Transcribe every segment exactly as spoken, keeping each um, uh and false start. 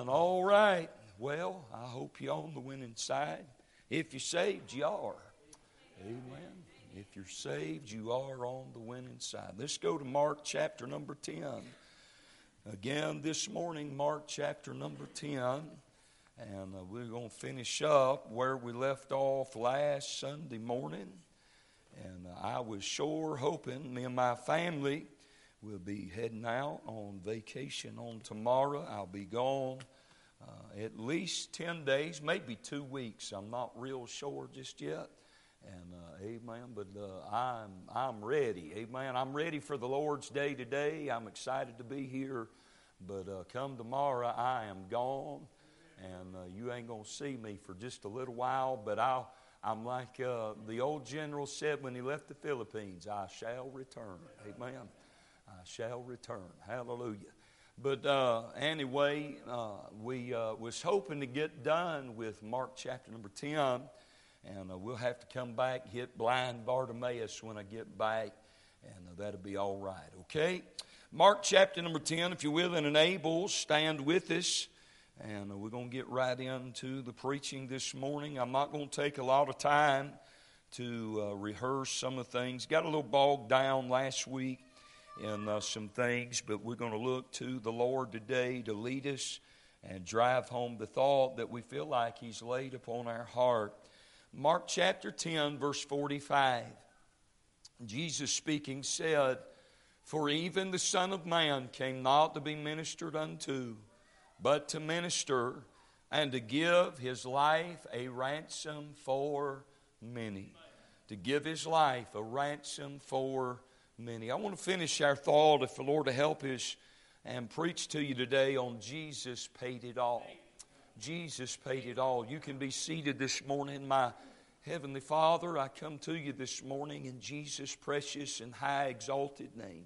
Amen. All right. Well, I hope you're on the winning side. If you're saved, you are. Amen. If you're saved, you are on the winning side. Let's go to Mark chapter number ten. Again, this morning, Mark chapter number ten. And uh, we're going to finish up where we left off last Sunday morning. And uh, I was sure hoping me and my family will be heading out on vacation on tomorrow. I'll be gone uh, at least ten days, maybe two weeks. I'm not real sure just yet. And uh, amen, but uh, I'm I'm ready. Amen. I'm ready for the Lord's day today. I'm excited to be here. But uh, come tomorrow, I am gone. And uh, you ain't going to see me for just a little while. But I'll, I'm like uh, the old general said when he left the Philippines, I shall return. Amen. I shall return. Hallelujah. But uh, anyway, uh, we uh, was hoping to get done with Mark chapter number ten. And uh, we'll have to come back, hit blind Bartimaeus when I get back. And uh, that'll be all right. Okay? Mark chapter number ten, if you're willing and able, stand with us. And uh, we're going to get right into the preaching this morning. I'm not going to take a lot of time to uh, rehearse some of the things. Got a little bogged down last week in uh, some things, but we're going to look to the Lord today to lead us and drive home the thought that we feel like He's laid upon our heart. Mark chapter ten, verse forty-five. Jesus speaking said, "For even the Son of Man came not to be ministered unto, but to minister and to give His life a ransom for many." To give His life a ransom for many. I want to finish our thought, if the Lord will help us, and preach to you today on Jesus paid it all. Jesus paid it all. You can be seated this morning. My Heavenly Father, I come to you this morning in Jesus' precious and high exalted name.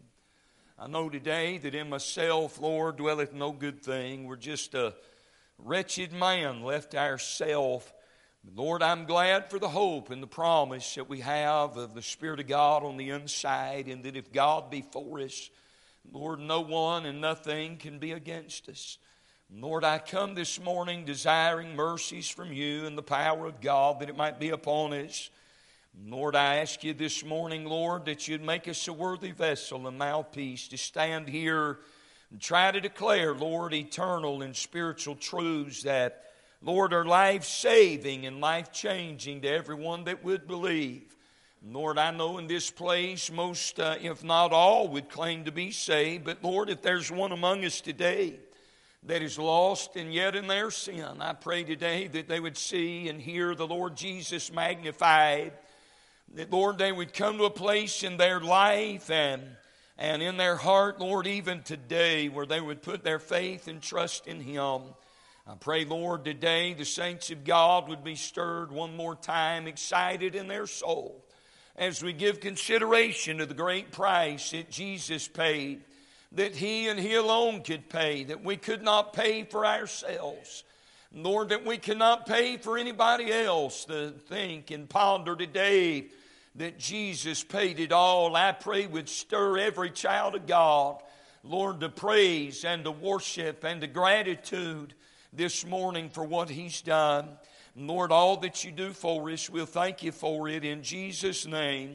I know today that in myself, Lord, dwelleth no good thing. We're just a wretched man left ourself. Lord, I'm glad for the hope and the promise that we have of the Spirit of God on the inside, and that if God be for us, Lord, no one and nothing can be against us. Lord, I come this morning desiring mercies from you and the power of God that it might be upon us. Lord, I ask you this morning, Lord, that you'd make us a worthy vessel, a mouthpiece to stand here and try to declare, Lord, eternal and spiritual truths that, Lord, are life-saving and life-changing to everyone that would believe. Lord, I know in this place most, uh, if not all, would claim to be saved. But Lord, if there's one among us today that is lost and yet in their sin, I pray today that they would see and hear the Lord Jesus magnified. That, Lord, they would come to a place in their life and, and in their heart, Lord, even today, where they would put their faith and trust in Him. I pray, Lord, today the saints of God would be stirred one more time, excited in their soul, as we give consideration to the great price that Jesus paid, that He and He alone could pay, that we could not pay for ourselves. Lord, that we cannot pay for anybody else. To think and ponder today that Jesus paid it all, I pray would stir every child of God, Lord, to praise and to worship and to gratitude this morning for what He's done. Lord, all that you do for us, we'll thank you for it in Jesus' name.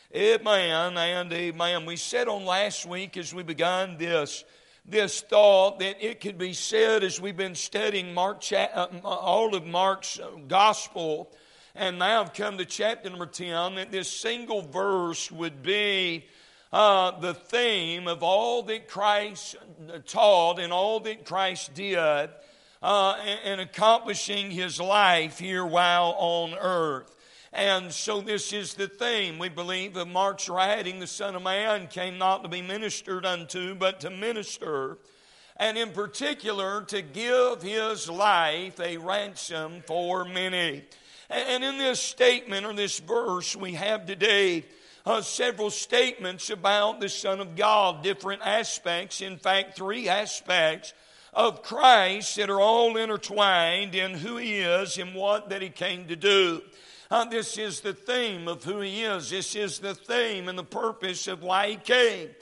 Amen and amen. We said on last week as we began this, this thought that it could be said as we've been studying Mark, all of Mark's gospel, and now I've come to chapter number ten, that this single verse would be uh, the theme of all that Christ taught and all that Christ did uh, in accomplishing His life here while on earth. And so this is the theme, we believe, of Mark's writing. The Son of Man came not to be ministered unto, but to minister, and in particular to give His life a ransom for many. And in this statement, or this verse we have today, uh, several statements about the Son of God, different aspects, in fact three aspects of Christ that are all intertwined in who He is and what that He came to do. Uh, this is the theme of who He is. This is the theme and the purpose of why He came.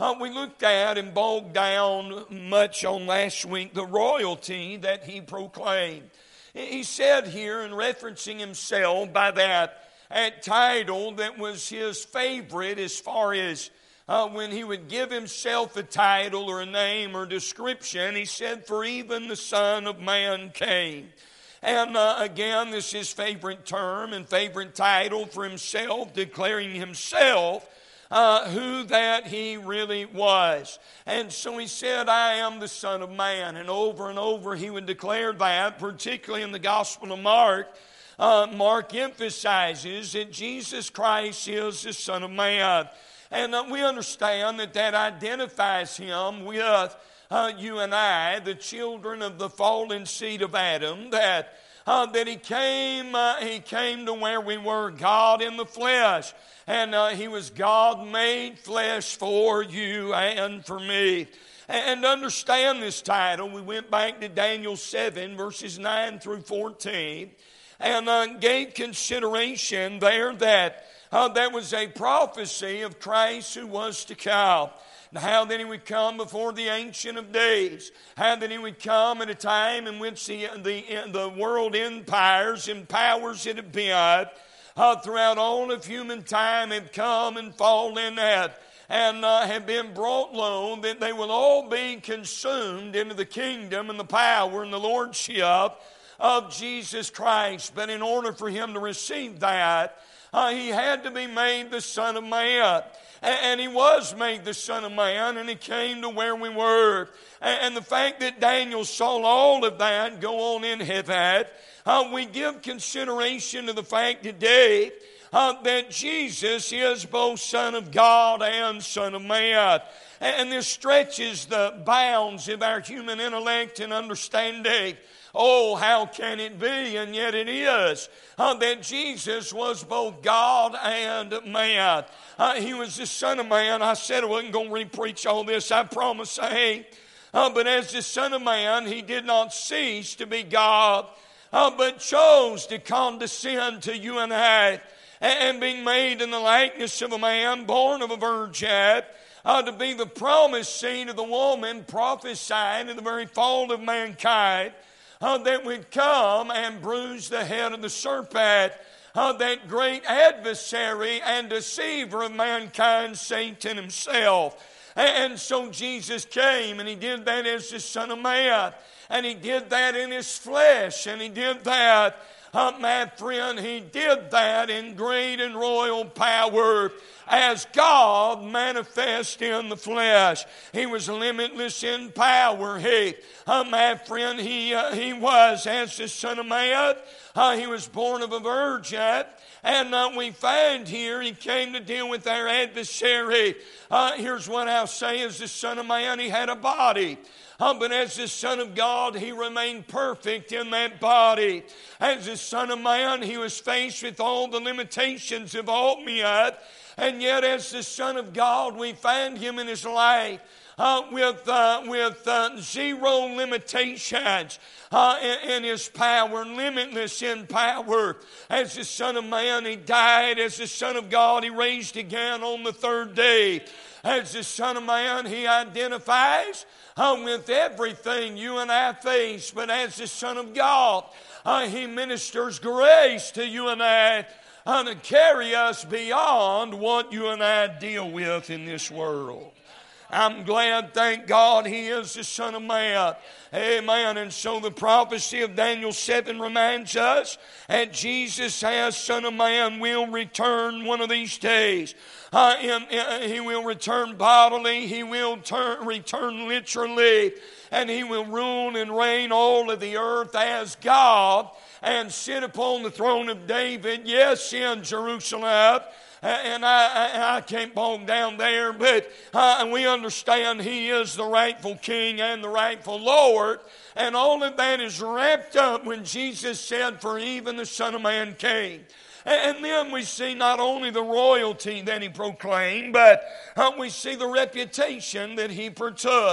Uh, we looked at and bogged down much on last week the royalty that he proclaimed. He said here, in referencing himself by that, that title that was his favorite as far as uh, when he would give himself a title or a name or description, he said, "For even the Son of Man came." And uh, again, this is his favorite term and favorite title for himself, declaring himself Uh, who that he really was. And so he said, "I am the Son of Man." And over and over he would declare that, particularly in the Gospel of Mark. Uh, Mark emphasizes that Jesus Christ is the Son of Man. And uh, we understand that that identifies him with uh, you and I, the children of the fallen seed of Adam, that Uh, that he came, uh, he came to where we were, God in the flesh. And uh, he was God made flesh for you and for me. And understand this title, we went back to Daniel seven, verses nine through fourteen, and uh, gave consideration there that uh, that was a prophecy of Christ who was to come. How that he would come before the Ancient of Days. How that he would come at a time in which the, the, the world empires and powers that have been uh, throughout all of human time have come and fallen at and uh, have been brought low, that they will all be consumed into the kingdom and the power and the lordship of Jesus Christ. But in order for him to receive that, uh, he had to be made the Son of Man. And he was made the Son of Man, and he came to where we were. And the fact that Daniel saw all of that go on in heaven, uh, we give consideration to the fact today uh, that Jesus is both Son of God and Son of Man. And this stretches the bounds of our human intellect and understanding. Oh, how can it be? And yet it is uh, that Jesus was both God and man. Uh, he was the Son of Man. I said I wasn't going to re-preach all this. I promise I ain't. Uh, but as the Son of Man, he did not cease to be God, uh, but chose to condescend to you and I, and being made in the likeness of a man, born of a virgin, uh, to be the promised seed of the woman, prophesied in the very fall of mankind, Uh, that would come and bruise the head of the serpent, uh, that great adversary and deceiver of mankind, Satan himself. And so Jesus came, and he did that as the Son of Man, and he did that in his flesh, and he did that, uh, my friend, he did that in great and royal power as God manifest in the flesh. He was limitless in power. He, uh, my friend, he uh, he was as the Son of Man. Uh, he was born of a virgin. And uh, we find here he came to deal with our adversary. Uh, here's what I'll say: as the Son of Man, he had a body. Uh, but as the Son of God, he remained perfect in that body. As the Son of Man, he was faced with all the limitations of all men. And yet as the Son of God, we find him in his life uh, with, uh, with uh, zero limitations uh, in, in his power, limitless in power. As the Son of Man, he died. As the Son of God, he raised again on the third day. As the Son of Man, he identifies uh, with everything you and I face. But as the Son of God, uh, he ministers grace to you and I, Uh, to carry us beyond what you and I deal with in this world. I'm glad, thank God, he is the Son of Man. Amen. And so the prophecy of Daniel seven reminds us that Jesus, as Son of Man, will return one of these days. Uh, in, in, he will return bodily. He will turn, return literally. And he will rule and reign all of the earth as God and sit upon the throne of David, yes, in Jerusalem. And I, I, I can't bog down there, but uh, we understand he is the rightful king and the rightful Lord. And all of that is wrapped up when Jesus said, "For even the Son of Man came." And then we see not only the royalty that he proclaimed, but uh, we see the reputation that he partook.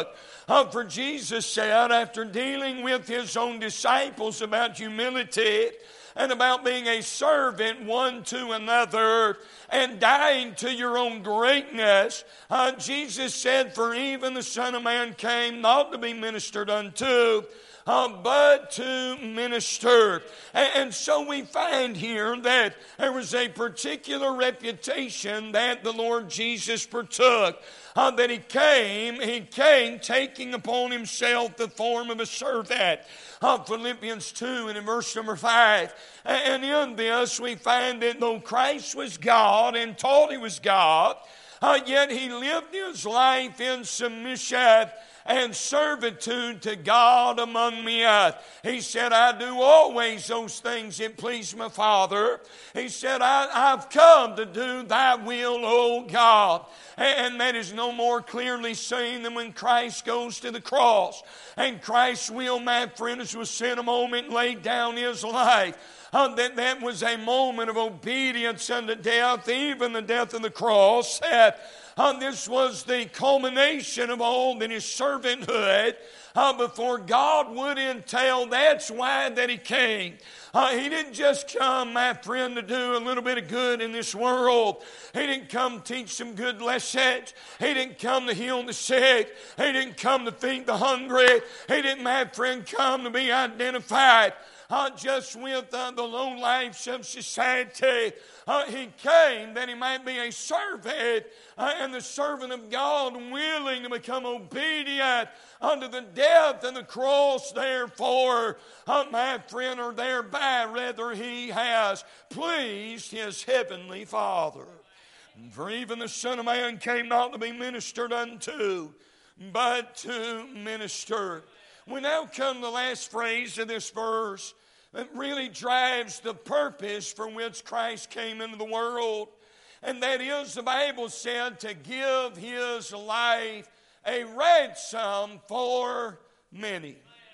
Uh, for Jesus said, after dealing with his own disciples about humility and about being a servant one to another and dying to your own greatness, uh, Jesus said, for even the Son of Man came not to be ministered unto, Uh, but to minister. And, and so we find here that there was a particular reputation that the Lord Jesus partook. Uh, that he came, he came taking upon himself the form of a servant. Uh, Philippians two and in verse number five. And in this we find that though Christ was God and taught he was God, uh, yet he lived his life in submission and servitude to God among men. He said, I do always those things that please my Father. He said, I, I've come to do thy will, O God. And that is no more clearly seen than when Christ goes to the cross. And Christ's will, my friends, was sin a moment, laid down his life. Uh, that, that was a moment of obedience unto death, even the death of the cross. That Uh, this was the culmination of all in his servanthood uh, before God would entail. That's why that he came. Uh, he didn't just come, my friend, to do a little bit of good in this world. He didn't come to teach some good lessons. He didn't come to heal the sick. He didn't come to feed the hungry. He didn't, my friend, come to be identified Uh, just with uh, the low lives of society. Uh, he came that he might be a servant, uh, and the servant of God, willing to become obedient unto the death and the cross. Therefore, uh, my friend, or thereby rather, he has pleased his heavenly Father. For even the Son of Man came not to be ministered unto, but to minister. We now come to the last phrase of this verse that really drives the purpose for which Christ came into the world. And that is, the Bible said, to give his life a ransom for many.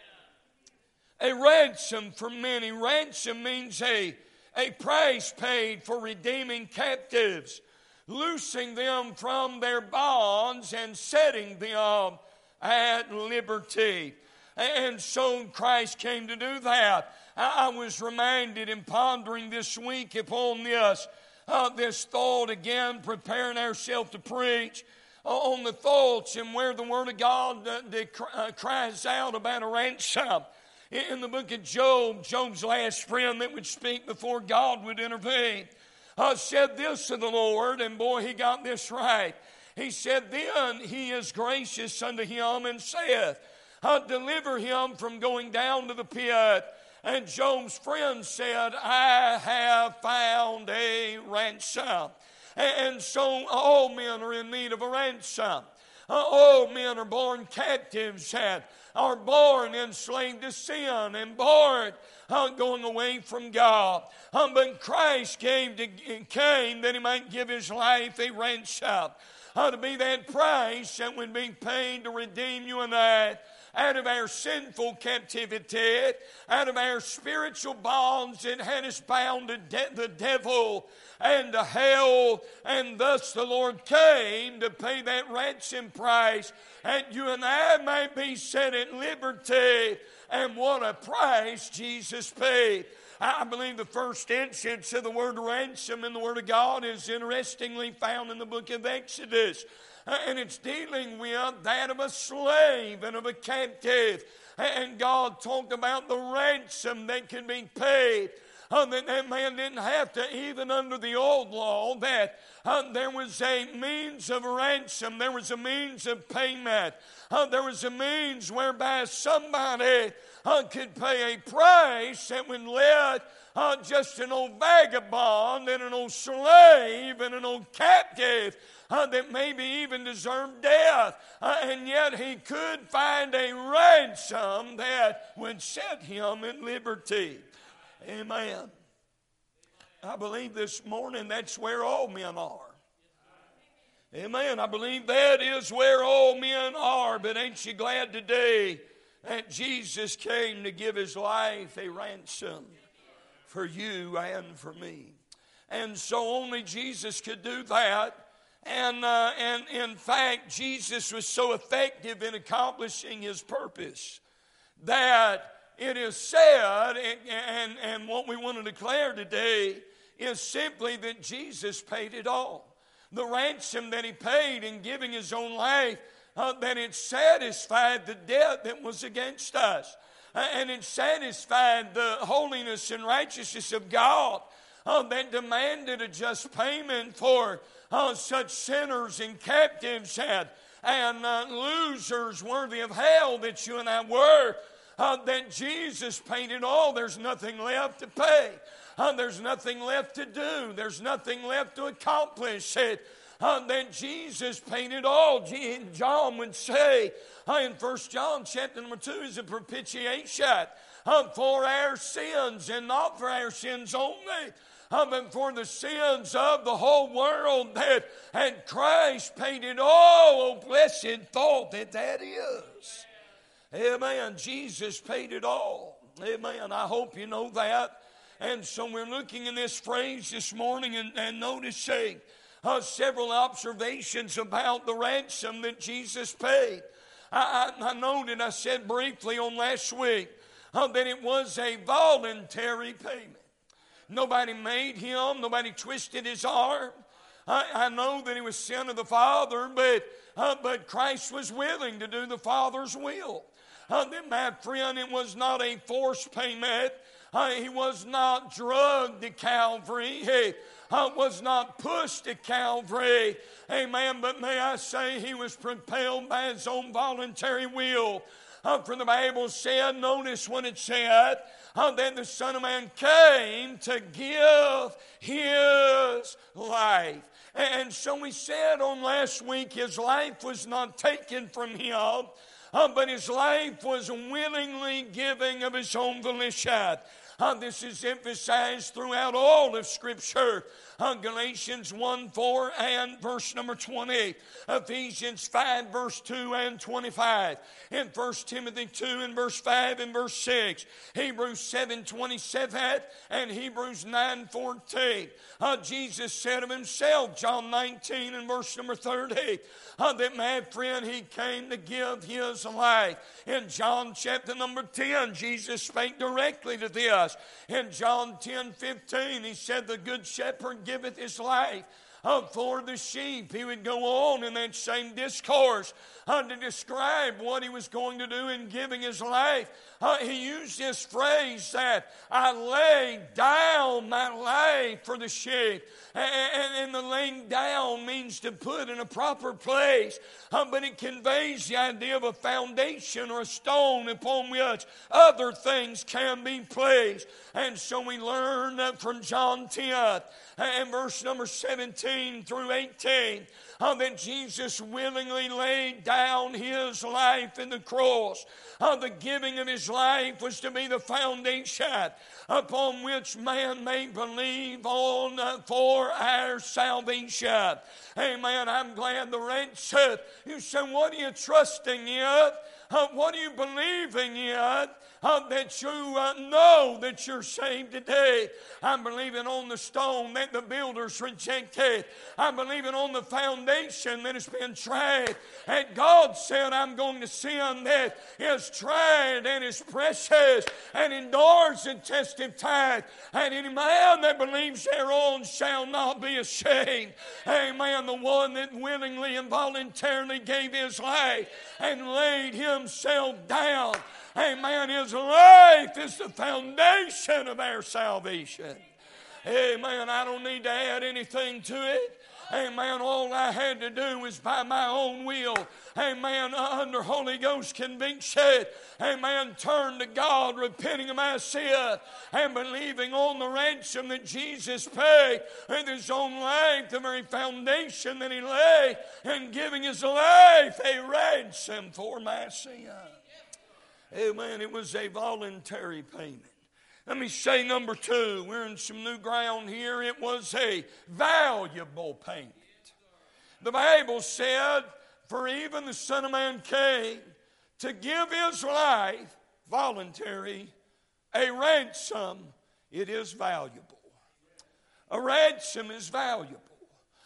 A ransom for many. Ransom means a, a price paid for redeeming captives, loosing them from their bonds and setting them at liberty. And so Christ came to do that. I was reminded in pondering this week upon this, uh, this thought again, preparing ourselves to preach uh, on the thoughts and where the Word of God uh, uh, cries out about a ransom. In the book of Job, Job's last friend that would speak before God would intervene, uh, said this to the Lord, and boy, he got this right. He said, then he is gracious unto him and saith, Uh, deliver him from going down to the pit. And Job's friend said, I have found a ransom. And so all men are in need of a ransom. Uh, all men are born captives and are born enslaved to sin and born uh, going away from God. Uh, but Christ came, to, came that he might give his life a ransom. Uh, to be that price that would be paid to redeem you and I out of our sinful captivity, out of our spiritual bonds that had us bound to de- the devil and to hell. And thus the Lord came to pay that ransom price, and you and I might be set at liberty. And what a price Jesus paid. I believe the first instance of the word ransom in the Word of God is interestingly found in the book of Exodus. And it's dealing with that of a slave and of a captive. And God talked about the ransom that can be paid. Uh, that that man didn't have to, even under the old law, that uh, there was a means of ransom. There was a means of payment. Uh, there was a means whereby somebody uh, could pay a price that would let uh, just an old vagabond and an old slave and an old captive Uh, that maybe even deserved death. Uh, and yet he could find a ransom that would set him at liberty. Amen. I believe this morning that's where all men are. Amen. I believe that is where all men are. But ain't you glad today that Jesus came to give his life a ransom for you and for me? And so only Jesus could do that. And, uh, and in fact, Jesus was so effective in accomplishing his purpose that it is said, and, and, and what we want to declare today is simply that Jesus paid it all. The ransom that he paid in giving his own life, uh, that it satisfied the debt that was against us. Uh, and it satisfied the holiness and righteousness of God uh, that demanded a just payment for uh, such sinners and captives and, and uh, losers worthy of hell that you and I were. Uh, that Jesus paid it all. There's nothing left to pay. Uh, there's nothing left to do. There's nothing left to accomplish. It, uh, that Jesus paid it all. John would say uh, in First John chapter number two is a propitiation uh, for our sins, and not for our sins only, uh, but for the sins of the whole world. That and Christ paid it all. Oh, blessed thought that that is. Amen. Jesus paid it all. Amen. I hope you know that. And so we're looking in this phrase this morning and, and noticing uh, several observations about the ransom that Jesus paid. I, I, I noted, I said briefly on last week, uh, that it was a voluntary payment. Nobody made him. Nobody twisted his arm. I, I know that he was son of the Father, but, uh, but Christ was willing to do the Father's will. Uh, then, my friend, it was not a forced payment. Uh, he was not drugged to Calvary. He uh, was not pushed to Calvary. Amen. But may I say he was propelled by his own voluntary will. Uh, for the Bible said, notice what it said, uh, that the Son of Man came to give his life. And so we said on last week, his life was not taken from him. Uh, but his life was willingly giving of his own volition. Uh, this is emphasized throughout all of Scripture. Uh, Galatians one four and verse number twenty. Ephesians five verse two and twenty-five. In First Timothy two and verse five and verse six. Hebrews seven twenty-seven and Hebrews nine fourteen. Uh, Jesus said of himself, John nineteen and verse number thirty, uh, that my friend, he came to give his life. In John chapter number ten, Jesus spake directly to this. In John ten fifteen, he said, the good shepherd giveth his life uh, for the sheep. He would go on in that same discourse uh, to describe what he was going to do in giving his life. Uh, he used this phrase that I lay down my life for the sheep. And, and the laying down means to put in a proper place. Uh, but it conveys the idea of a foundation or a stone upon which other things can be placed. And so we learn uh, from John ten and verse number seventeen through eighteen. Uh, that Jesus willingly laid down his life in the cross. Uh, the giving of his life was to be the foundation upon which man may believe on uh, for our salvation. Amen. I'm glad the ransom. You say, what are you trusting in? Uh, what are you believing in? Uh, that you uh, know that you're saved today. I'm believing on the stone that the builders rejected. I'm believing on the foundation that has been tried. And God said, I'm going to sin that is tried and is precious and endures the test of time. And any man that believes thereon shall not be ashamed. Amen. The one that willingly and voluntarily gave his life and laid himself down. Amen. His life is the foundation of our salvation. Amen. I don't need to add anything to it. Amen. All I had to do was by my own will. Amen. Under Holy Ghost conviction. Amen. Turn to God, repenting of my sin and believing on the ransom that Jesus paid with his own life, the very foundation that he laid, and giving his life a ransom for my sin. Amen. It was a voluntary payment. Let me say number two. We're in some new ground here. It was a valuable payment. The Bible said, for even the Son of Man came to give his life, voluntary, a ransom. It is valuable. A ransom is valuable.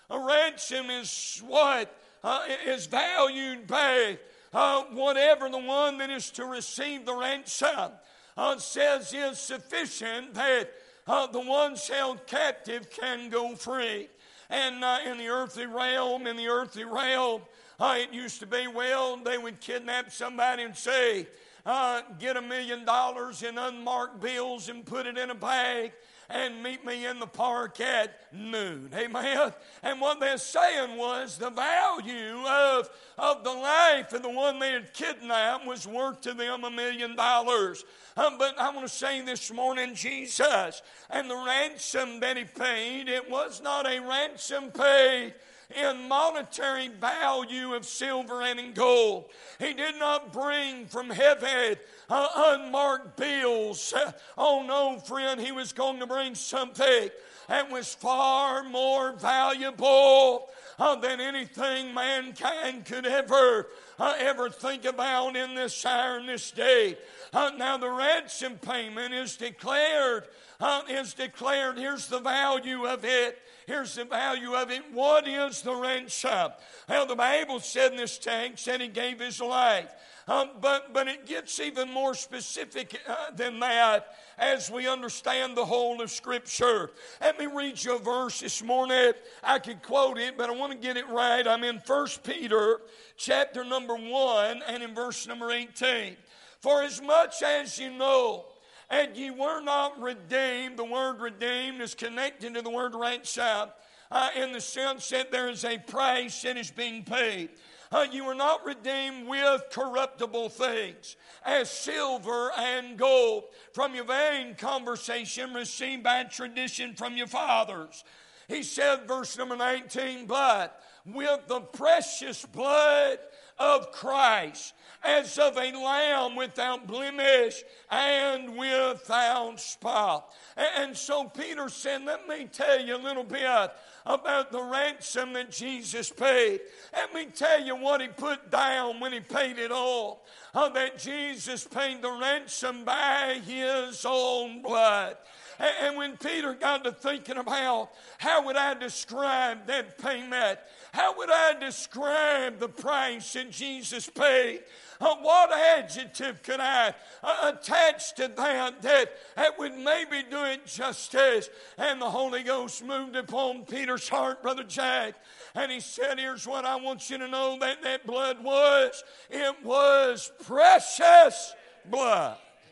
A ransom is what uh, is valued by uh, whatever the one that is to receive the ransom uh, says is sufficient, that uh, the one held captive can go free. And uh, in the earthly realm, in the earthly realm, uh, it used to be, well, they would kidnap somebody and say, uh, get a million dollars in unmarked bills and put it in a bag and meet me in the park at noon. Amen. And what they're saying was the value of, of the life of the one they had kidnapped was worth to them a million dollars. Um, but I want to say this morning, Jesus and the ransom that he paid, it was not a ransom paid in monetary value of silver and in gold. He did not bring from heaven uh, unmarked bills. Uh, oh no, friend, he was going to bring something that was far more valuable uh, than anything mankind could ever uh, ever think about in this hour and this day. Uh, now the ransom payment is declared, uh, is declared, here's the value of it. Here's the value of it. What is the ransom? Well, the Bible said in this text that he gave his life. Um, but, but it gets even more specific uh, than that as we understand the whole of Scripture. Let me read you a verse this morning. I could quote it, but I want to get it right. I'm in First Peter chapter number one and in verse number eighteen. For as much as you know, and ye were not redeemed, the word redeemed is connected to the word ransom uh, in the sense that there is a price that is being paid. Uh, you were not redeemed with corruptible things, as silver and gold, from your vain conversation received by tradition from your fathers. He said, verse number nineteen, but with the precious blood of Christ, as of a lamb without blemish and without spot. And so Peter said, let me tell you a little bit about the ransom that Jesus paid. Let me tell you what he put down when he paid it all. Uh, that Jesus paid the ransom by his own blood. And when Peter got to thinking about how would I describe that payment, how would I describe the price that Jesus paid, uh, what adjective could I uh, attach to that, that that would maybe do it justice? And the Holy Ghost moved upon Peter's heart, Brother Jack, and he said, here's what I want you to know that that blood was. It was precious blood.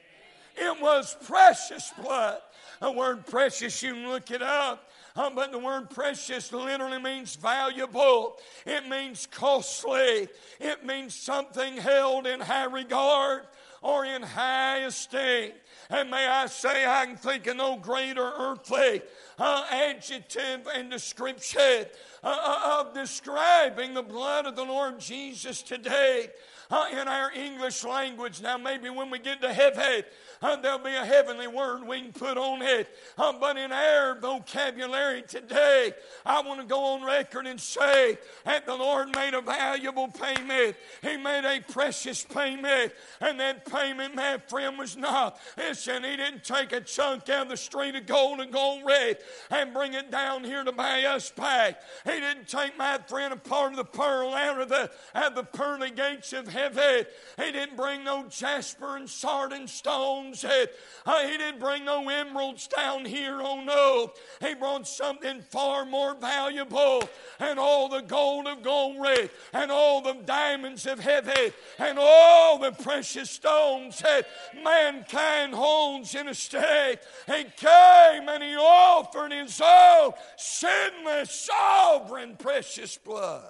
It was precious blood. The word precious, you can look it up. Uh, but the word precious literally means valuable. It means costly. It means something held in high regard or in high esteem. And may I say, I can think of no greater earthly uh, adjective and description uh, of describing the blood of the Lord Jesus today uh, in our English language. Now, maybe when we get to heaven, Uh, there'll be a heavenly word we can put on it. Uh, but in our vocabulary today, I want to go on record and say that the Lord made a valuable payment. He made a precious payment. And that payment, my friend, was not. Listen, he didn't take a chunk out of the street of gold and gold red and bring it down here to buy us back. He didn't take, my friend, a part of the pearl out of the, out of the pearly gates of heaven. He didn't bring no jasper and sardine stones. Said, uh, he didn't bring no emeralds down here, oh no. He brought something far more valuable, and all the gold of gold and all the diamonds of heaven and all the precious stones that mankind holds in a state. He came and he offered his own sinless, sovereign, precious blood.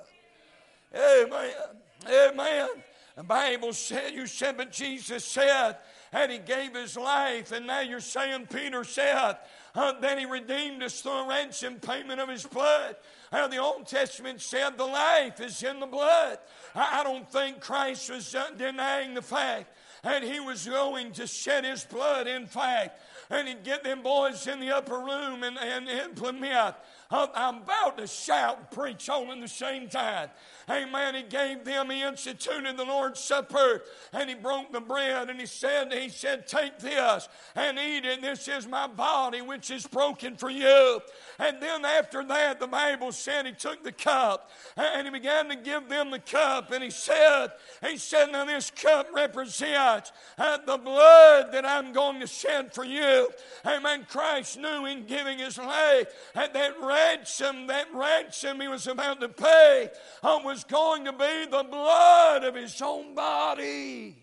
Amen. Amen. The Bible said, you said, but Jesus said, and he gave his life. And now you're saying Peter said uh, that he redeemed us through a ransom payment of his blood. Uh, the Old Testament said the life is in the blood. I, I don't think Christ was uh, denying the fact and he was going to shed his blood, in fact. And he'd get them boys in the upper room and, and implement. I'm about to shout and preach all in the same time. Amen. He gave them, he instituted the Lord's Supper, and he broke the bread, and he said, he said, take this and eat it. This is my body, which is broken for you. And then after that, the Bible said he took the cup, and he began to give them the cup, and he said, he said, now this cup represents uh, the blood that I'm going to shed for you. Amen. Christ knew in giving his life at that ransom, that ransom he was about to pay uh, was going to be the blood of his own body.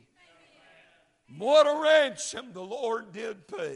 What a ransom the Lord did pay.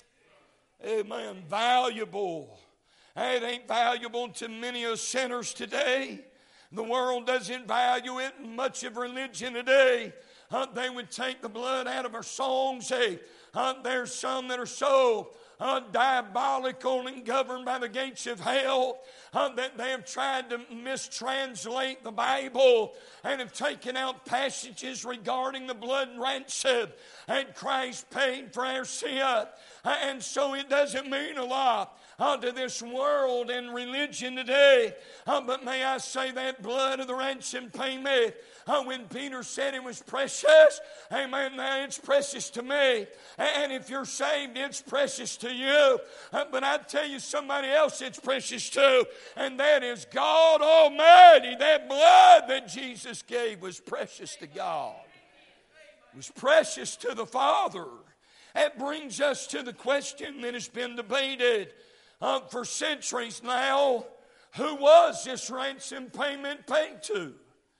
Amen. Valuable. It ain't valuable to many of sinners today. The world doesn't value it. Much of religion today, uh, they would take the blood out of our songs. Hey, uh, there's some that are so Uh, diabolical and governed by the gates of hell, uh, that they have tried to mistranslate the Bible and have taken out passages regarding the blood ransom and Christ paid for our sin. Uh, and so it doesn't mean a lot uh, to this world and religion today. Uh, but may I say that blood of the ransom payment, uh, when Peter said it was precious, amen, now it's precious to me. And if you're saved, it's precious to you. Uh, but I tell you somebody else it's precious to, and that is God Almighty. That blood that Jesus gave was precious to God. It was precious to the Father. That brings us to the question that has been debated uh, for centuries now. Who was this ransom payment paid to?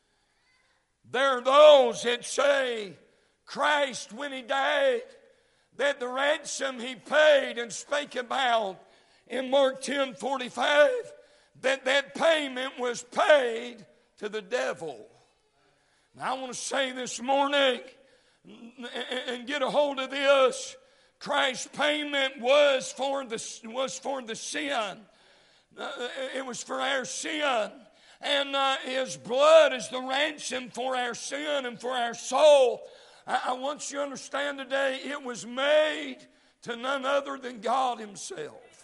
There are those that say Christ, when he died, that the ransom he paid and spake about in Mark ten forty-five, that that payment was paid to the devil. Now I want to say this morning and get a hold of this. Christ's payment was for the, was for the sin. It was for our sin. And uh, his blood is the ransom for our sin and for our soul. I, I want you to understand today, it was made to none other than God himself.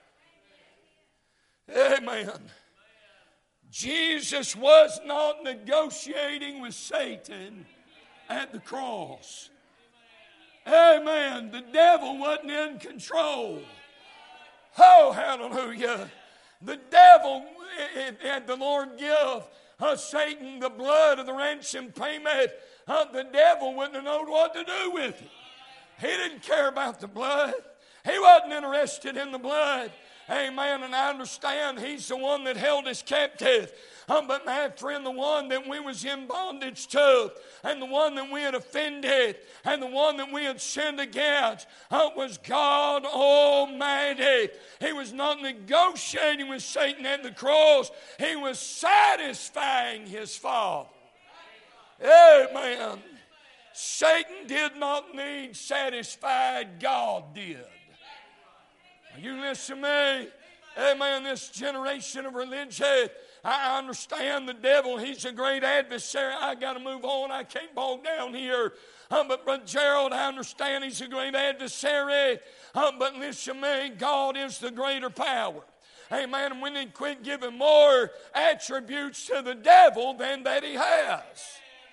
Amen. Jesus was not negotiating with Satan at the cross. Amen. The devil wasn't in control. Oh, hallelujah. The devil, had the Lord give uh, Satan the blood of the ransom payment, uh, the devil wouldn't have known what to do with it. He didn't care about the blood. He wasn't interested in the blood. Amen. And I understand he's the one that held us captive. Um, but my friend, the one that we was in bondage to, and the one that we had offended, and the one that we had sinned against, uh, was God Almighty. He was not negotiating with Satan at the cross. He was satisfying his Father. Amen. Satan did not need satisfied. God did. Are you listening to me? Amen. This generation of religion, I understand the devil. He's a great adversary. I got to move on. I can't bog down here. Um, but Brother Gerald, I understand he's a great adversary. Um, but listen to me, God is the greater power. Amen. And we need to quit giving more attributes to the devil than that he has.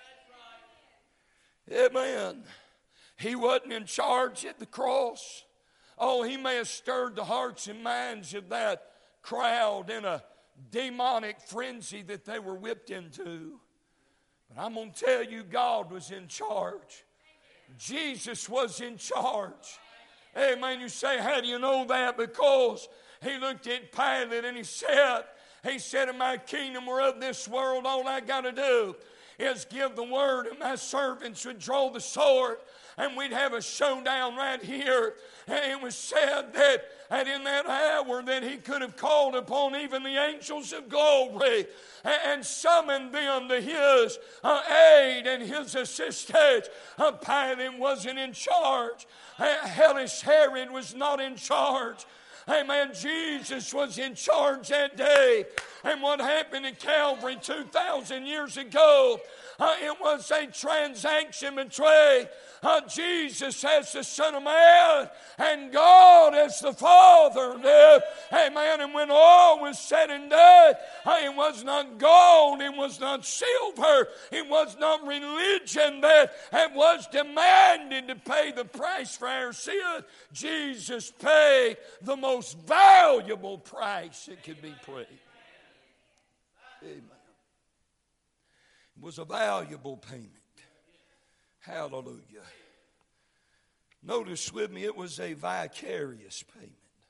Amen. He wasn't in charge at the cross. Oh, he may have stirred the hearts and minds of that crowd in a demonic frenzy that they were whipped into. But I'm going to tell you, God was in charge. Jesus was in charge. Amen. You say, how do you know that? Because he looked at Pilate and he said, he said, in my kingdom or of this world, all I got to do is give the word, and my servants would draw the sword, and we'd have a showdown right here. And it was said that, that in that hour that he could have called upon even the angels of glory and, and summoned them to his uh, aid and his assistance. Uh, Pilate wasn't in charge. Uh, hellish Herod was not in charge. Amen. Jesus was in charge that day. And what happened in Calvary two thousand years ago, uh, it was a transaction between uh, Jesus as the Son of Man and God as the Father. Uh, amen. And when all was said and done, uh, it was not gold, it was not silver, it was not religion that uh, was demanded to pay the price for our sin. Jesus paid the most valuable price that could be paid. Amen. It was a valuable payment. Hallelujah. Notice with me, it was a vicarious payment.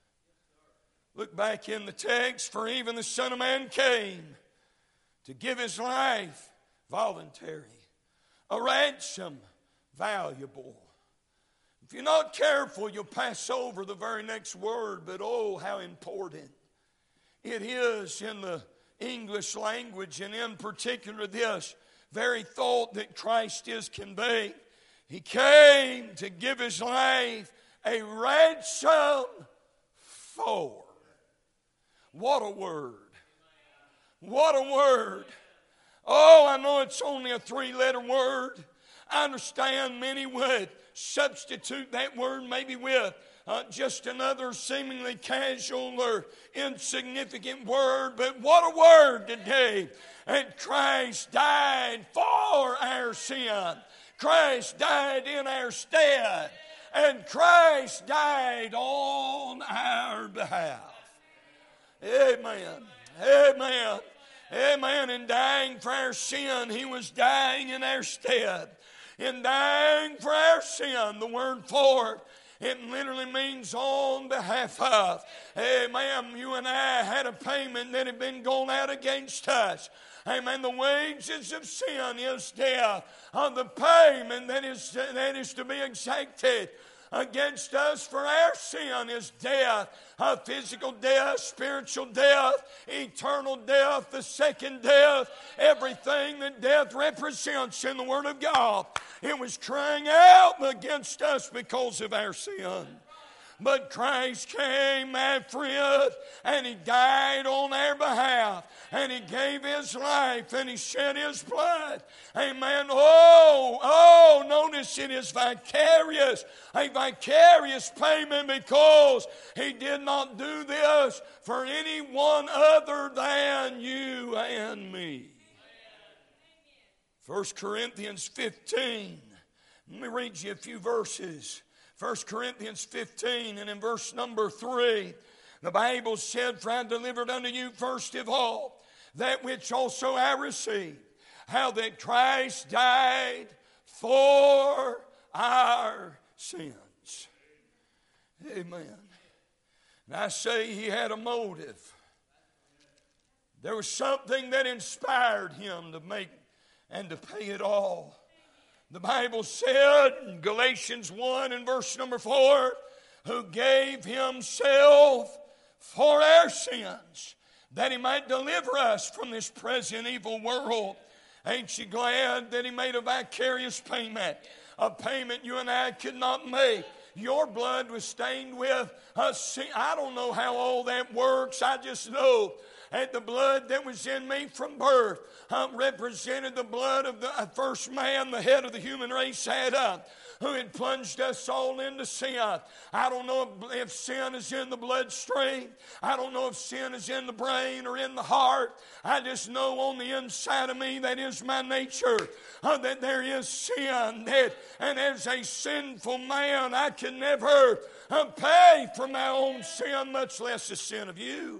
Look back in the text, for even the Son of Man came to give his life voluntary, a ransom valuable. If you're not careful, you'll pass over the very next word, but oh, how important it is in the English language, and in particular this very thought that Christ is conveying. He came to give his life a ransom for. What a word. What a word. Oh, I know it's only a three-letter word. I understand many would substitute that word maybe with uh, just another seemingly casual or insignificant word. But what a word today. And Christ died for our sin. Christ died in our stead. And Christ died on our behalf. Amen. Amen. Amen. In dying for our sin, he was dying in our stead. In dying for our sin, the word for, it literally means on behalf of. Amen. You and I had a payment that had been going out against us. Amen. The wages of sin is death. Uh, the payment that is, that is to be exacted against us for our sin is death. Uh, physical death, spiritual death, eternal death, the second death, everything that death represents in the Word of God. It was crying out against us because of our sin. But Christ came after it, and he died on our behalf, and he gave his life, and he shed his blood. Amen. Oh, oh, notice it is vicarious, a vicarious payment, because he did not do this for anyone other than you and me. First Corinthians fifteen. Let me read you a few verses. First Corinthians fifteen, and in verse number three, the Bible said, for I delivered unto you first of all that which also I received, how that Christ died for our sins. Amen. And I say he had a motive. There was something that inspired him to make and to pay it all. The Bible said in Galatians one and verse number four, who gave himself for our sins, that he might deliver us from this present evil world. Ain't you glad that he made a vicarious payment? A payment you and I could not make. Your blood was stained with a sin. I don't know how all that works. I just know that the blood that was in me from birth um, represented the blood of the uh, first man, the head of the human race, Adam, who had plunged us all into sin. I don't know if, if sin is in the bloodstream. I don't know if sin is in the brain or in the heart. I just know on the inside of me, that is my nature, uh, that there is sin. That, and as a sinful man, I can never uh, pay for my own sin, much less the sin of you.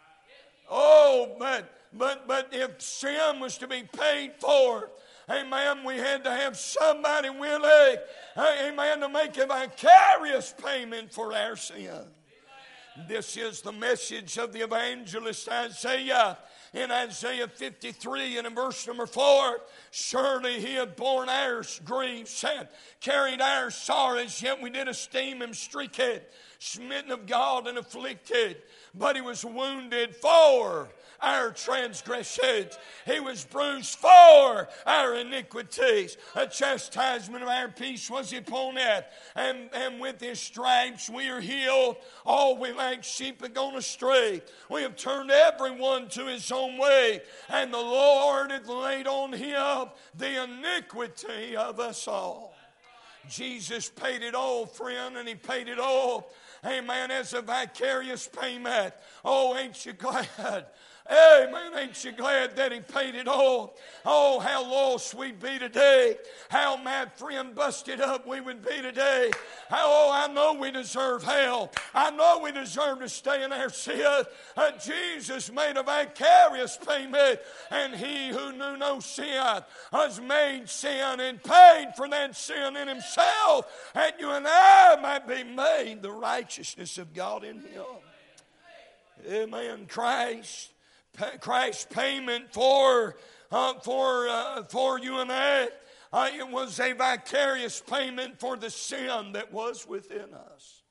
Oh, but but but if sin was to be paid for, amen, we had to have somebody willing, amen, to make a vicarious payment for our sin. This is the message of the evangelist Isaiah. In Isaiah fifty-three and in verse number four, surely he had borne our griefs and carried our sorrows, yet we did esteem him stricken, smitten of God and afflicted. But he was wounded for our transgressions. He was bruised for our iniquities. A chastisement of our peace was upon it. And, and with his stripes we are healed. All we like sheep have gone astray. We have turned everyone to his own way. And the Lord hath laid on him the iniquity of us all. Jesus paid it all, friend, and he paid it all, amen, as a vicarious payment. Oh, ain't you glad? Amen. Ain't you glad that he paid it all? Oh, how lost we'd be today. How, my friend, busted up we would be today. How, oh, I know we deserve hell. I know we deserve to stay in our sin. Uh, Jesus made a vicarious payment, and he who knew no sin has made sin and paid for that sin in himself, and you and I might be made the righteousness of God in him. Amen. Christ. Christ's payment for uh, for uh, for you and I, uh, it was a vicarious payment for the sin that was within us.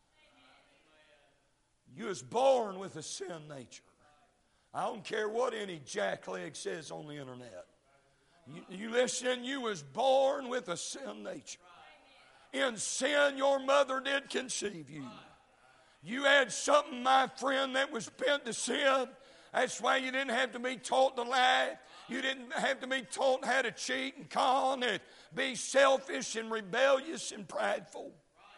You was born with a sin nature. I don't care what any jackleg says on the internet. You, you listen, you was born with a sin nature. In sin, your mother did conceive you. You had something, my friend, that was bent to sin. That's why you didn't have to be taught to lie. You didn't have to be taught how to cheat and con and be selfish and rebellious and prideful.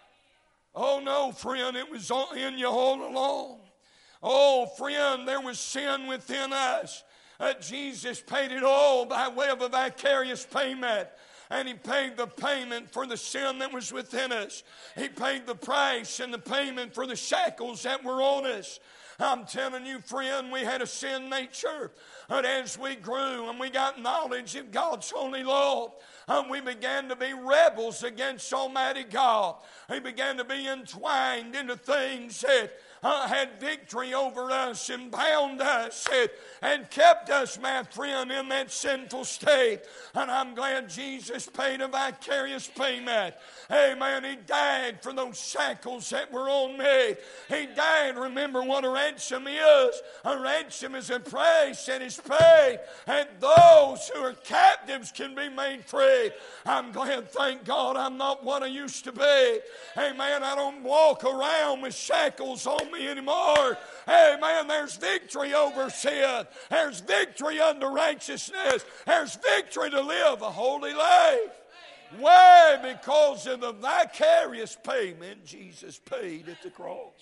Oh, no, friend, it was in you all along. Oh, friend, there was sin within us. Uh, Jesus paid it all by way of a vicarious payment. And he paid the payment for the sin that was within us. He paid the price and the payment for the shackles that were on us. I'm telling you, friend, we had a sin nature. But as we grew and we got knowledge of God's holy law, and we began to be rebels against Almighty God. We began to be entwined into things that uh, had victory over us and bound us and, and kept us, my friend, in that sinful state. And I'm glad Jesus paid a vicarious payment. Amen. He died for those shackles that were on me. He died. Remember what a ransom is. A ransom is a price that is paid, and those who are captives can be made free. I'm glad, thank God, I'm not what I used to be. Amen. I don't walk around with shackles on me anymore. Amen. There's victory over sin. There's victory under righteousness. There's victory to live a holy life. Why? Because of the vicarious payment Jesus paid at the cross.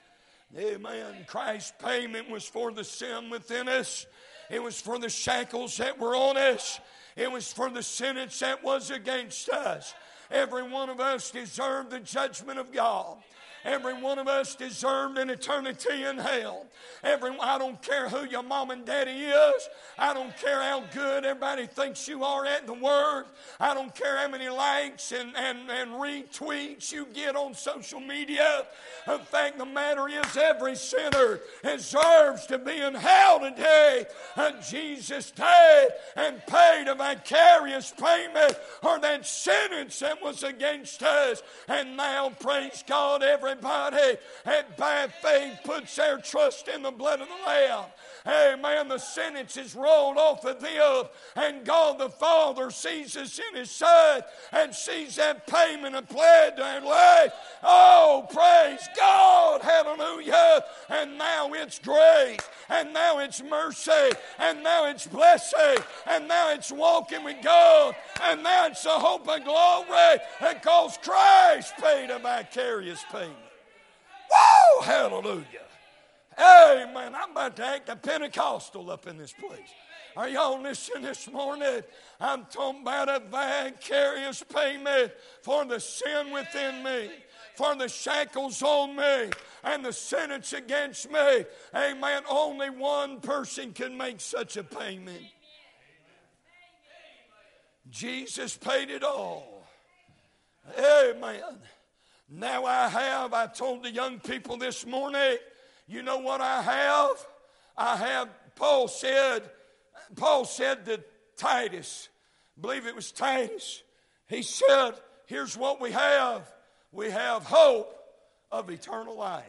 Amen. Christ's payment was for the sin within us. It was for the shackles that were on us. It was for the sentence that was against us. Every one of us deserved the judgment of God. Every one of us deserved an eternity in hell. Every, I don't care who your mom and daddy is. I don't care how good everybody thinks you are at the Word. I don't care how many likes and, and, and retweets you get on social media. The fact of the matter is, every sinner deserves to be in hell today. And Jesus died and paid a vicarious payment for that sentence that was against us. And now, praise God, every Everybody that by faith puts their trust in the blood of the Lamb. Amen. The sentence is rolled off of them, and God the Father sees us in His Son and sees that payment applied to our life. Oh, praise God. Hallelujah. And now it's grace, and now it's mercy, and now it's blessing, and now it's walking with God, and now it's the hope of glory, because Christ paid a vicarious payment. Woo! Hallelujah. Amen. I'm about to act a Pentecostal up in this place. Are y'all listening this morning? I'm talking about a vicarious payment for the sin within me, for the shackles on me, and the sentence against me. Amen. Only one person can make such a payment. Jesus paid it all. Amen. Now I have, I told the young people this morning, you know what I have? I have, Paul said, Paul said to Titus, I believe it was Titus, he said, here's what we have. We have hope of eternal life.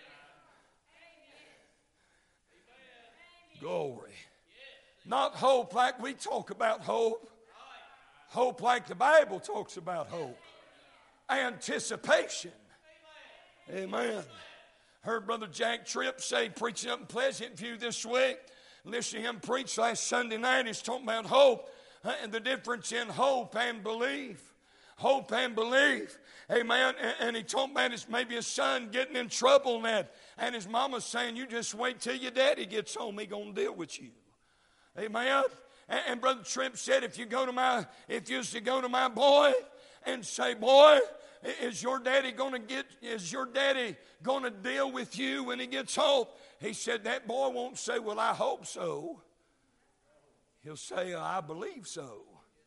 Glory. Not hope like we talk about hope. Hope like the Bible talks about hope. Anticipation. Amen. Heard Brother Jack Tripp say, preaching up in Pleasant View this week. Listen to him preach last Sunday night. He's talking about hope uh, and the difference in hope and belief. Hope and belief. Amen. And, and he talked about his, maybe his son getting in trouble and that. And his mama saying, you just wait till your daddy gets home. He going to deal with you. Amen. And, and Brother Tripp said, if you go to my, if you was to go to my boy and say, boy, is your daddy going to get, is your daddy going to deal with you when he gets home? He said, that boy won't say, well, I hope so. He'll say, I believe so.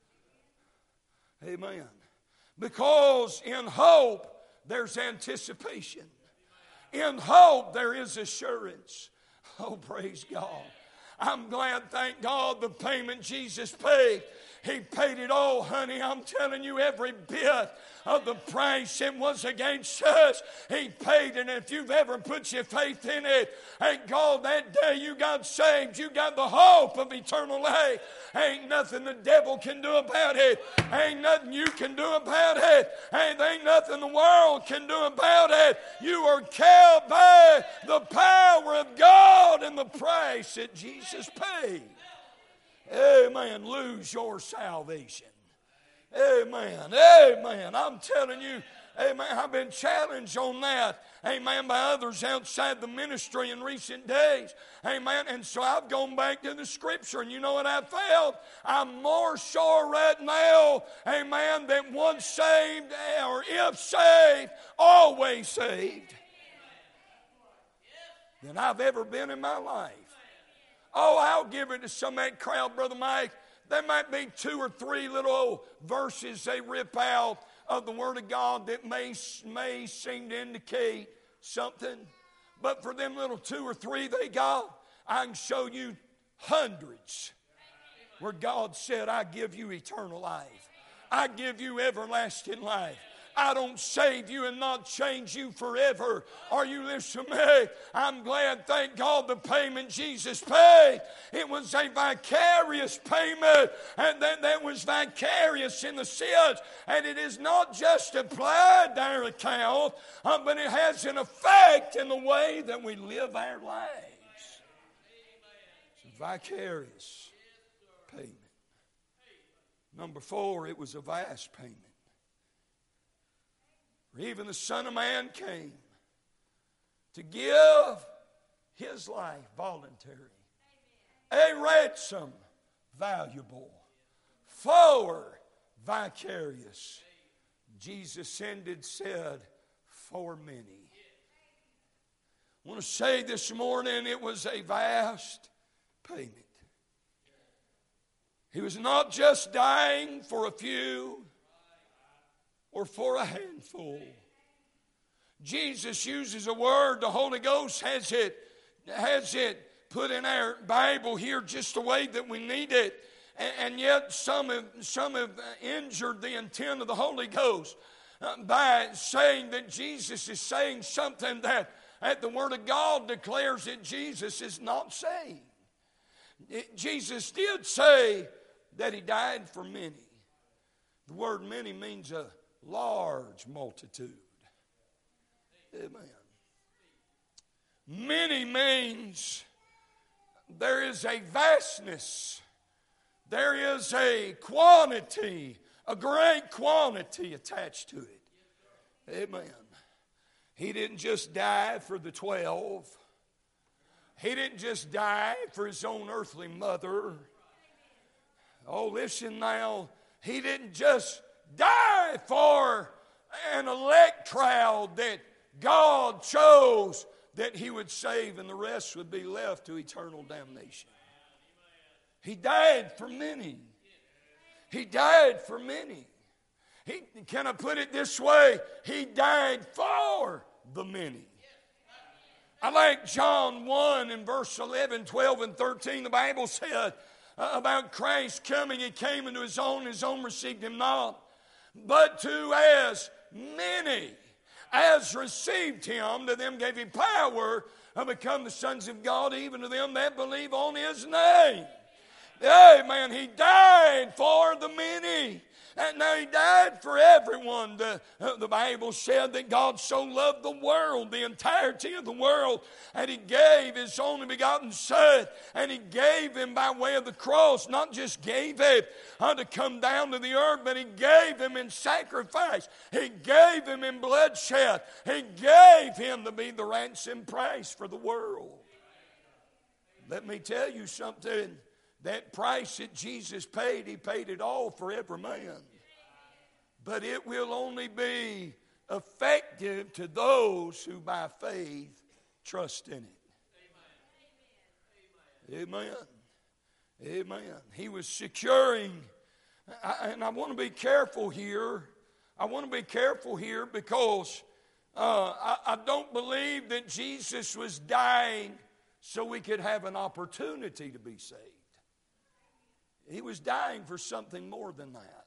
Amen. Because in hope, there's anticipation. In hope, there is assurance. Oh, praise God. I'm glad, thank God, the payment Jesus paid. He paid it all, honey. I'm telling you, every bit of the price it was against us, He paid it. And if you've ever put your faith in it, thank God that day you got saved. You got the hope of eternal life. Ain't nothing the devil can do about it. Ain't nothing you can do about it. Ain't, ain't nothing the world can do about it. You are kept by the power of God and the price that Jesus paid. Amen. Lose your salvation. Amen. Amen. I'm telling you, amen, I've been challenged on that, amen, by others outside the ministry in recent days. Amen. And so I've gone back to the Scripture, and you know what I found? I'm more sure right now, amen, that once saved, or if saved, always saved, than I've ever been in my life. Oh, I'll give it to some of that crowd, Brother Mike. There might be two or three little verses they rip out of the Word of God that may, may seem to indicate something. But for them little two or three they got, I can show you hundreds where God said, I give you eternal life. I give you everlasting life. I don't save you and not change you forever. Are you listening to me? I'm glad, thank God, the payment Jesus paid. It was a vicarious payment, and that, that was vicarious in the sense, and it is not just applied to our account, uh, but it has an effect in the way that we live our lives. It's a vicarious payment. Number four, it was a vast payment. For even the Son of Man came to give His life voluntary, a ransom valuable, for vicarious. Jesus ended, said, for many. I want to say this morning, it was a vast payment. He was not just dying for a few or for a handful. Jesus uses a word, the Holy Ghost has it, has it put in our Bible here just the way that we need it. And, and yet some have, some have injured the intent of the Holy Ghost uh, by saying that Jesus is saying something that, that the Word of God declares that Jesus is not saying. It, Jesus did say that He died for many. The word many means a large multitude. Amen. Many means there is a vastness. There is a quantity, a great quantity attached to it. Amen. He didn't just die for the twelve. He didn't just die for His own earthly mother. Oh, listen now. He didn't just die for an elect crowd that God chose that He would save, and the rest would be left to eternal damnation. He died for many. He died for many. He, can I put it this way? He died for the many. I like John one in verse eleven, twelve, and thirteen. The Bible said uh, about Christ coming. He came into His own. His own received Him not. But to as many as received Him, to them gave He power to become the sons of God, even to them that believe on His name. Amen. He died for the many. And now He died for everyone. The, uh, the Bible said that God so loved the world, the entirety of the world, and He gave His only begotten Son. And He gave Him by way of the cross, not just gave Him uh, to come down to the earth, but He gave Him in sacrifice. He gave Him in bloodshed. He gave Him to be the ransom price for the world. Let me tell you something. That price that Jesus paid, He paid it all for every man. But it will only be effective to those who by faith trust in it. Amen. Amen. He was securing, and I want to be careful here. I want to be careful here because uh, I, I don't believe that Jesus was dying so we could have an opportunity to be saved. He was dying for something more than that.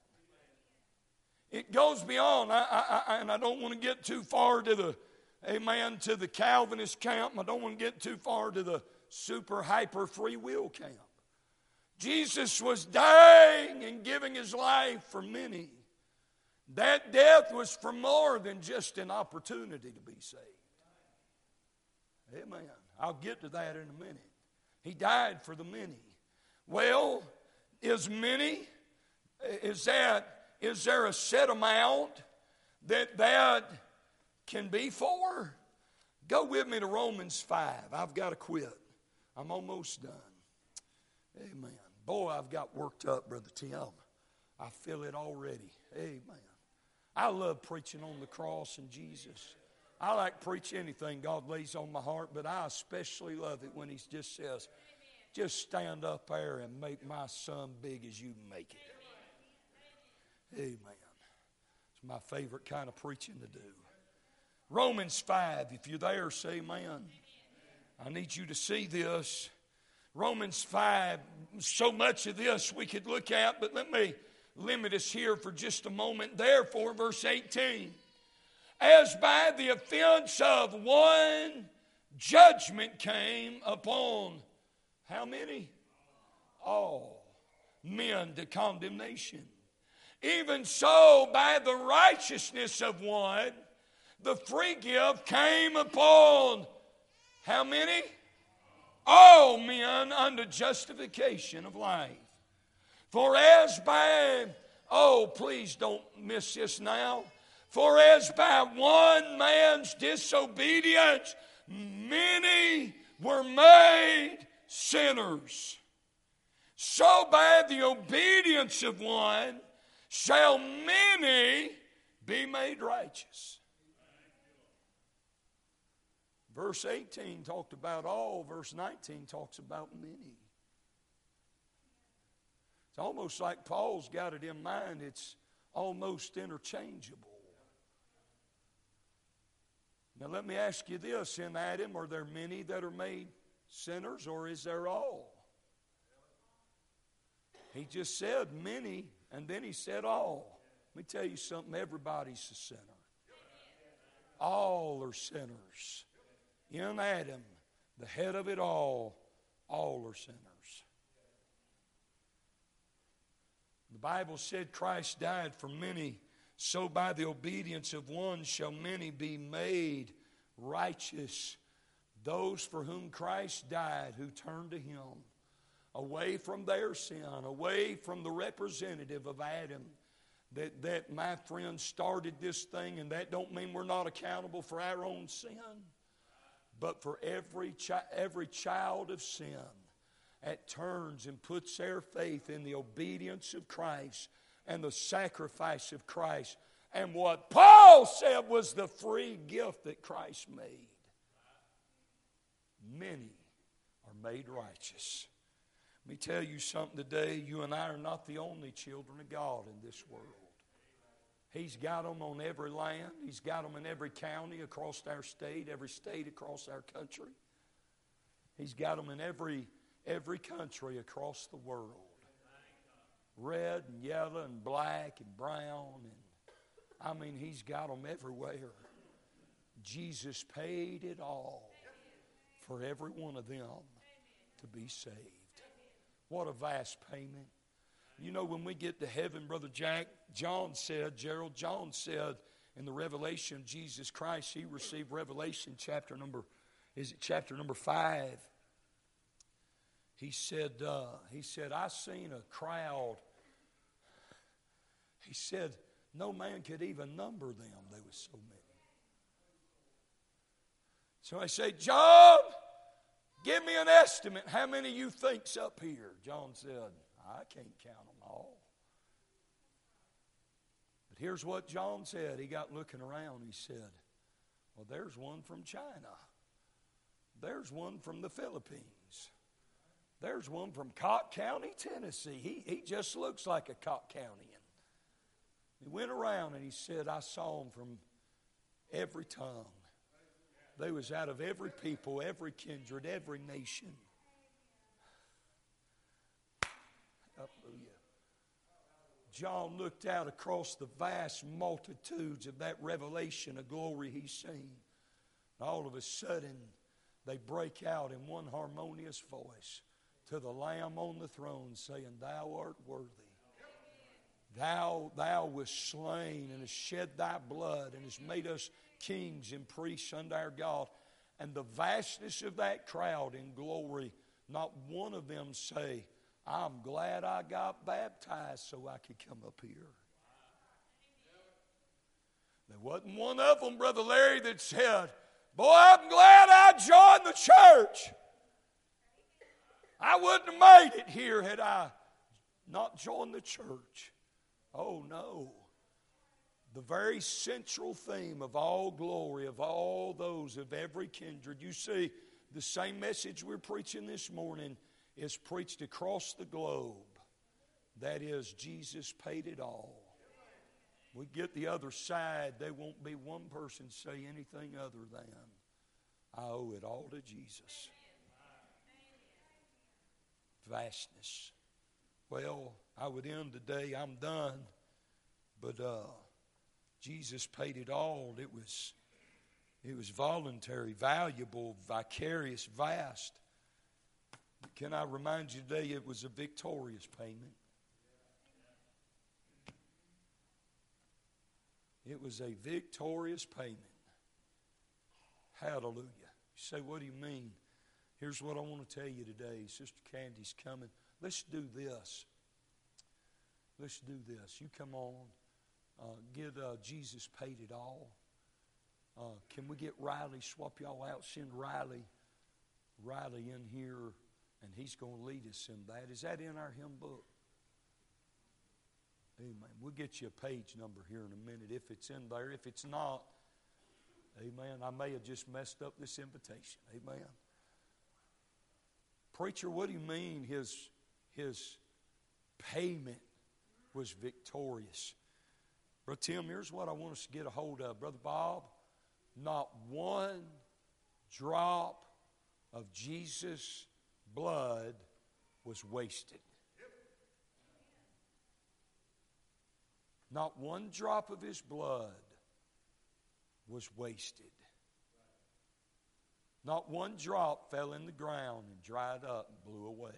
It goes beyond, I, I, I, and I don't want to get too far to the, amen, to the Calvinist camp. I don't want to get too far to the super hyper free will camp. Jesus was dying and giving His life for many. That death was for more than just an opportunity to be saved. Amen. I'll get to that in a minute. He died for the many. Well, is many, is that, is there a set amount that that can be for? Go with me to Romans five. I've got to quit. I'm almost done. Amen. Boy, I've got worked up, Brother Tim. I feel it already. Amen. I love preaching on the cross and Jesus. I like to preach anything God lays on my heart, but I especially love it when He just says, just stand up there and make my son big as you can make it. Amen. It's my favorite kind of preaching to do. Romans five, if you're there, say amen. I need you to see this. Romans five, so much of this we could look at, but let me limit us here for just a moment. Therefore, verse eighteen, as by the offense of one, judgment came upon how many? All men to condemnation. Even so, by the righteousness of one, the free gift came upon how many? All men unto justification of life. For as by, oh, please don't miss this now. For as by one man's disobedience, many were made sinners, so by the obedience of one shall many be made righteous. Verse eighteen talked about all. Verse nineteen talks about many. It's almost like Paul's got it in mind. It's almost interchangeable. Now let me ask you this. In Adam, are there many that are made sinners, or is there all? He just said many, and then He said all. Let me tell you something. Everybody's a sinner. All are sinners. In Adam, the head of it all, all are sinners. The Bible said Christ died for many, so by the obedience of one shall many be made righteous. Those for whom Christ died, who turned to Him, away from their sin, away from the representative of Adam, that, that my friend started this thing, and that don't mean we're not accountable for our own sin, but for every, chi- every child of sin that turns and puts their faith in the obedience of Christ and the sacrifice of Christ and what Paul said was the free gift that Christ made. Many are made righteous. Let me tell you something today. You and I are not the only children of God in this world. He's got them on every land. He's got them in every county across our state, every state across our country. He's got them in every, every country across the world. Red and yellow and black and brown. And I mean, He's got them everywhere. Jesus paid it all for every one of them to be saved. What a vast payment. You know, when we get to heaven, Brother Jack, John said, Gerald, John said in the revelation of Jesus Christ, he received Revelation chapter number, is it chapter number five? He said, uh, he said, I seen a crowd. He said, no man could even number them. There was so many. So I say, John, give me an estimate. How many of you think's up here? John said, I can't count them all. But here's what John said. He got looking around. He said, well, there's one from China. There's one from the Philippines. There's one from Cott County, Tennessee. He, he just looks like a Cott Countyan. He went around and he said, I saw them from every tongue. They was out of every people, every kindred, every nation. Hallelujah. John looked out across the vast multitudes of that revelation of glory he's seen. And all of a sudden, they break out in one harmonious voice to the Lamb on the throne, saying, Thou art worthy. Thou, thou wast slain and hast shed thy blood and hast made us kings and priests unto our God. And the vastness of that crowd in glory, not one of them say, I'm glad I got baptized so I could come up here. There wasn't one of them, Brother Larry, that said, boy, I'm glad I joined the church. I wouldn't have made it here had I not joined the church. Oh, no. The very central theme of all glory, of all those of every kindred. You see, the same message we're preaching this morning is preached across the globe. That is, Jesus paid it all. We get the other side, there won't be one person say anything other than, I owe it all to Jesus. Vastness. Well, I would end today. I'm done. But uh, Jesus paid it all. It was, it was voluntary, valuable, vicarious, vast. Can I remind you today it was a victorious payment? It was a victorious payment. Hallelujah. You say, what do you mean? Here's what I want to tell you today. Sister Candy's coming. Let's do this. Let's do this. You come on. Uh, get uh, Jesus paid it all. Uh, can we get Riley, swap y'all out, send Riley, Riley in here, and he's going to lead us in that. Is that in our hymn book? Amen. We'll get you a page number here in a minute if it's in there. If it's not, amen, I may have just messed up this invitation. Amen. Preacher, what do you mean his, his payment was victorious? Brother Tim, here's what I want us to get a hold of. Brother Bob, not one drop of Jesus' blood was wasted. Not one drop of his blood was wasted. Not one drop fell in the ground and dried up and blew away.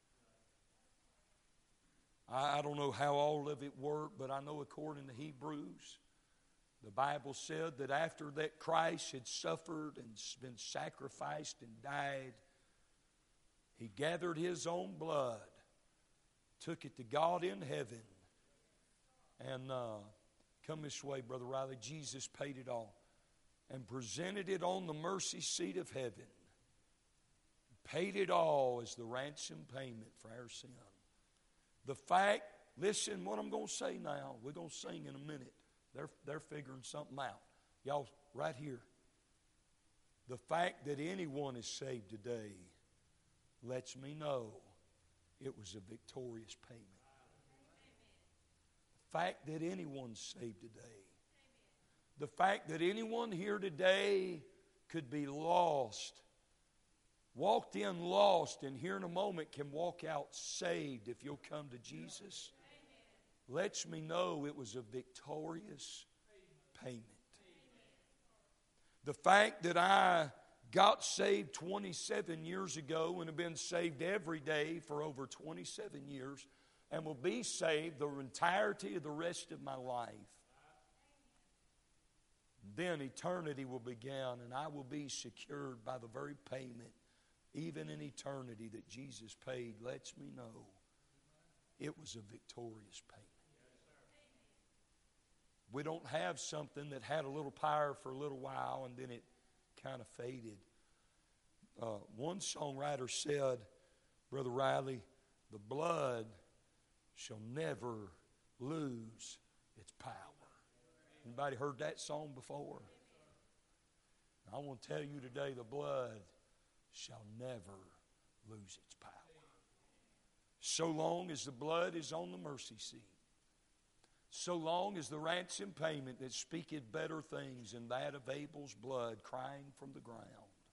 I, I don't know how all of it worked, but I know according to Hebrews, the Bible said that after that Christ had suffered and been sacrificed and died, he gathered his own blood, took it to God in heaven, and uh, come this way, Brother Riley, Jesus paid it all and presented it on the mercy seat of heaven. Paid it all as the ransom payment for our sin. The fact, listen what I'm going to say now. We're going to sing in a minute. They're, they're figuring something out. Y'all, right here. The fact that anyone is saved today lets me know it was a victorious payment. The fact that anyone's saved today. The fact that anyone here today could be lost, walked in lost, and here in a moment can walk out saved if you'll come to Jesus, lets me know it was a victorious payment. The fact that I got saved twenty-seven years ago and have been saved every day for over twenty-seven years and will be saved the entirety of the rest of my life. Then eternity will begin, and I will be secured by the very payment, even in eternity, that Jesus paid. Lets me know it was a victorious payment. We don't have something that had a little power for a little while and then it kind of faded. Uh, one songwriter said, Brother Riley, the blood shall never lose its power. Anybody heard that song before? I want to tell you today, the blood shall never lose its power. So long as the blood is on the mercy seat, so long as the ransom payment that speaketh better things than that of Abel's blood crying from the ground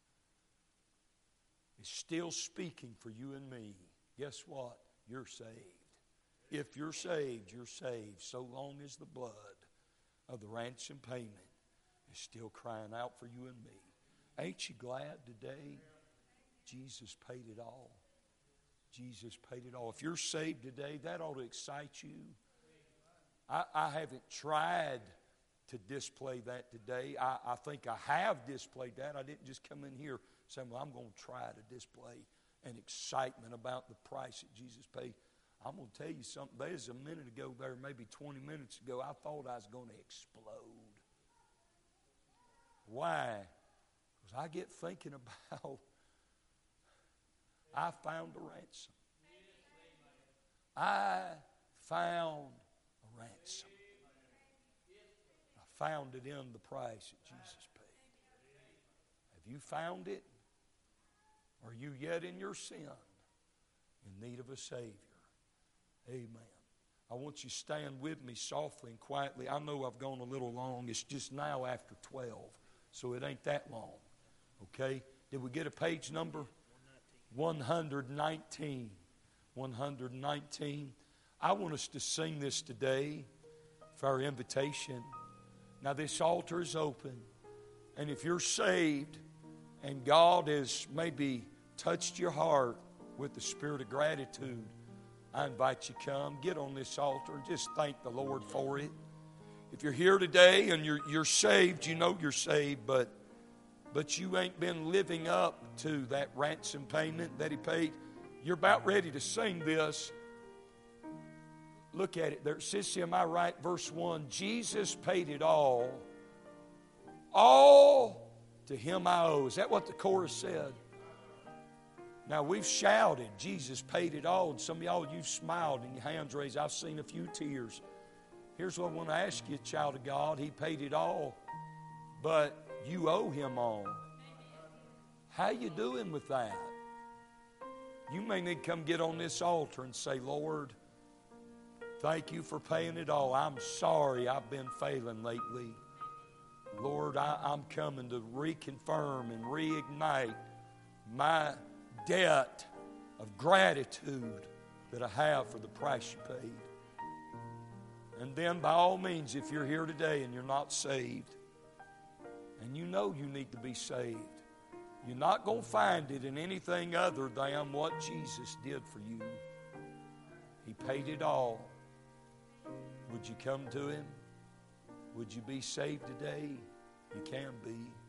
is still speaking for you and me, guess what? You're saved. If you're saved, you're saved. So long as the blood of the ransom payment is still crying out for you and me. Ain't you glad today Jesus paid it all? Jesus paid it all. If you're saved today, that ought to excite you. I, I haven't tried to display that today. I, I think I have displayed that. I didn't just come in here saying, well, I'm going to try to display an excitement about the price that Jesus paid. I'm going to tell you something. There's a minute ago there, maybe twenty minutes ago, I thought I was going to explode. Why? Because I get thinking about, I found a ransom. I found a ransom. I found it in the price that Jesus paid. Have you found it? Are you yet in your sin in need of a Savior? Amen. I want you to stand with me softly and quietly. I know I've gone a little long. It's just now after twelve, so it ain't that long. Okay? Did we get a page number? one nineteen. one nineteen. I want us to sing this today for our invitation. Now this altar is open, and if you're saved and God has maybe touched your heart with the spirit of gratitude, I invite you to come, get on this altar, and just thank the Lord for it. If you're here today and you're you're saved, you know you're saved, but but you ain't been living up to that ransom payment that He paid. You're about ready to sing this. Look at it there. Sissy, am I right? Verse one, Jesus paid it all. All to Him I owe. Is that what the chorus said? Now we've shouted, Jesus paid it all. And some of y'all, you've smiled and your hands raised. I've seen a few tears. Here's what I want to ask you, child of God. He paid it all, but you owe Him all. How you doing with that? You may need to come get on this altar and say, Lord, thank you for paying it all. I'm sorry I've been failing lately. Lord, I, I'm coming to reconfirm and reignite my debt of gratitude that I have for the price you paid. And then by all means, if you're here today and you're not saved, and you know you need to be saved, you're not going to find it in anything other than what Jesus did for you. He paid it all. Would you come to Him? Would you be saved today? You can be.